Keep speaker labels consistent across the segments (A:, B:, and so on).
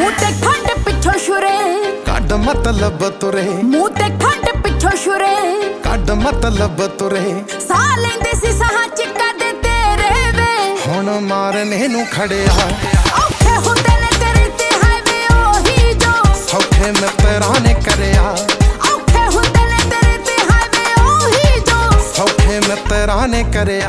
A: ਮੂੰਹ ਤੇ ਖੰਡ ਪਿੱਛੋਂ ਛੁਰੇ
B: ਕੱਢ ਮਤਲਬ ਤੁਰੇ
A: ਮੂੰਹ ਤੇ ਖੰਡ ਪਿੱਛੋਂ ਛੁਰੇ
B: ਕੱਢ ਮਤਲਬ ਤੁਰੇ
A: ਸਾਹ ਲੈਂਦੇ ਸੀ ਸਾਹਾਂ ਚ ਕਦੇ ਤੇਰੇ ਵੇ
B: ਹੁਣ ਮਾਰਨੇ ਨੂੰ ਖੜਿਆ
A: ਔਖੇ ਹੁੰਦੇ ਨੇ ਤੇਰੇ ਤੇ ਹਾਈਵੇ ਉਹੀ ਜੋ
B: ਸੌਖੇ ਮਿੱਤਰਾਂ ਨੇ ਕਰਿਆ
A: ਔਖੇ ਹੁੰਦੇ ਨੇ ਤੇਰੇ ਤੇ ਹਾਈਵੇ ਉਹੀ ਜੋ
B: ਸੌਖੇ ਮਿੱਤਰਾਂ ਨੇ ਕਰਿਆ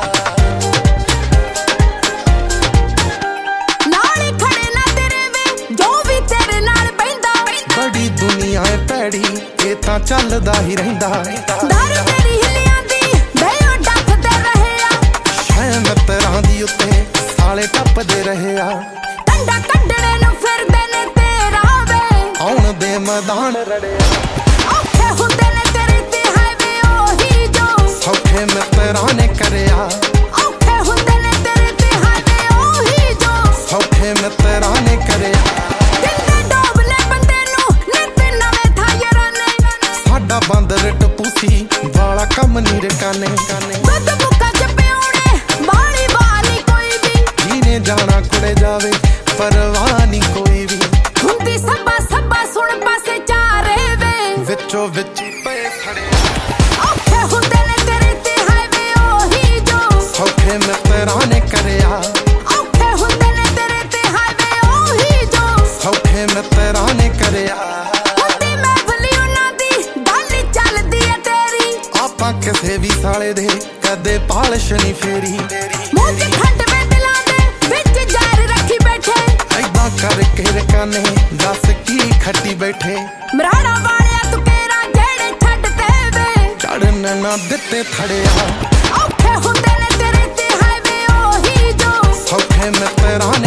B: ਦੁਨੀਆ ਏ ਭੈੜੀ ਇਹ ਤਾਂ ਚੱਲਦਾ ਹੀ ਰਹਿੰਦਾ
A: ਦਰ ਤੇਰੀ ਹਿੱਲਿਆਂ ਦੀ ਬੇਓ ਡੱਫਦੇ ਰਹੇ ਆ
B: ਸ਼ੈ ਮਿੱਤਰਾਂ ਦੀ ਉੱਤੇ ਸਾਲੇ ਟੱਪਦੇ ਰਹੇ ਆ
A: ਕੰਡਾ ਕੱਢਣੇ ਨੂੰ ਫਿਰਦੇ ਨੇ ਤੇਰਾ ਵੇ
B: ਆਉਣ ਦੇ ਮੈਦਾਨ ਰੜਿਆ
A: ਔਖੇ ਹੁੰਦੇ ਨੇ ਤੇਰੇ ਤੇ ਹਾਈਵੇ ਉਹੀ ਜੋ
B: ਸੌਖੇ ਮਿੱਤਰਾਂ ਨੇ ਕਰਿਆ
A: ਔਖੇ ਹੁੰਦੇ ਨੇ ਤੇਰੇ ਤੇ ਹਾਈਵੇ ਉਹੀ ਜੋ
B: ਸੌਖੇ ਮਿੱਤਰਾਂ ਨੇ ਕਰਿਆ ਸਾਡਾ ਬਾਂਦਰ ਟਪੂਸੀ ਵਾਲਾ ਕੰਮ ਨੀ ਰਕਾਨੇ
A: ਦੁੱਧ ਮੁੱਕਾ ਚ ਪਿਉਣੇ ਬਾਲੀ ਵਾਲੀ ਕੋਈ ਵੀ
B: ਜਿਹਨੇ ਜਾਣਾ ਕੁੜੇ ਜਾਵੇ ਪਰਵਾਹ ਨੀ ਕੋਈ ਵੀ
A: ਹੁੰਦੀ ਸੱਬਾ ਸੱਬਾ ਸੁਣ ਪਾਸੇ ਚਾਰੇ ਵੇ
B: ਵਿੱਚੋਂ ਵਿੱਚ ਪਏ ਖੜੇ
A: ਔਖੇ ਹੁੰਦੇ ਨੇ ਤੇਰੇ ਤੇ ਹਾਈਵੇ ਉਹੀ ਜੋ
B: ਸੌਖੇ ਮਿੱਤਰਾਂ ਨੇ ਕਰਿਆ
A: ਔਖੇ ਹੁੰਦੇ ਨੇ ਤੇਰੇ ਤੇ ਹਾਈਵੇ ਉਹੀ ਜੋ
B: ਸੌਖੇ ਮਿੱਤਰਾਂ ਨੇ ਕਰਿਆ ਕਿਸੇ ਵੀ ਸਾਲੇ ਦੇ ਕਦੇ ਪਾਲਸ਼ ਨਹੀਂ ਫੇਰੀ
A: ਮੂੰਹ ਚ ਖੰਡ ਵੇ ਦਿਲਾਂ ਦੇ ਵਿੱਚ ਜ਼ਹਿਰ ਰੱਖੀ ਬੈਠੇ
B: ਐਦਾਂ ਕਰਕੇ ਰਕਾਨੇ ਦੱਸ ਕੀ ਖੱਟੀ ਬੈਠੇ
A: ਮਰਾੜਾ ਵਾਲਿਆ ਤੂੰ ਕੇਰਾ ਜਿਹੜੇ ਛੱਡ ਤੇ ਵੇ
B: ਚੜਨ ਨਾ ਦਿੱਤੇ ਥੜਿਆ
A: ਔਖੇ ਹੁੰਦੇ ਨੇ ਤੇਰੇ ਤੇ ਹਾਈਵੇ ਉਹੀ ਜੋ
B: ਸੌਖੇ ਮਿੱਤਰਾਂ